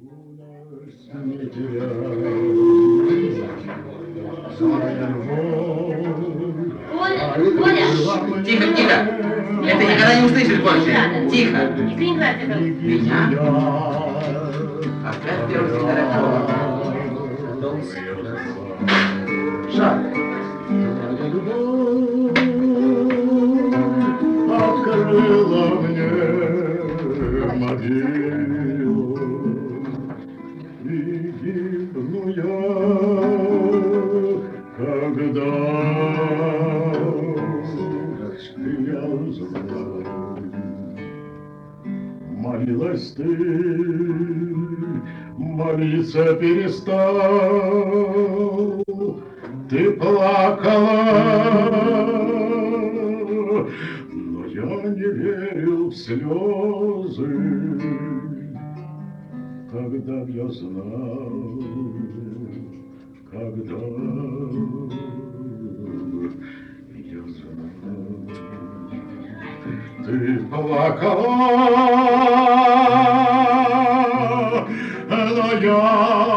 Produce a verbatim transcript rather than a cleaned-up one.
Не теряй своя любовь. Коля, Коля! Тихо, тихо! Это никогда не услышишь больше. Тихо! Не играть это. Меня? Опять первый сигарет. Шаг. Твоя любовь открыла мне могилу, и гибну я, когда я знаю. Молилась ты, молиться перестал, ты плакала, но я не верил в слезы, когда я знал, когда я знал. Ты плакала, но я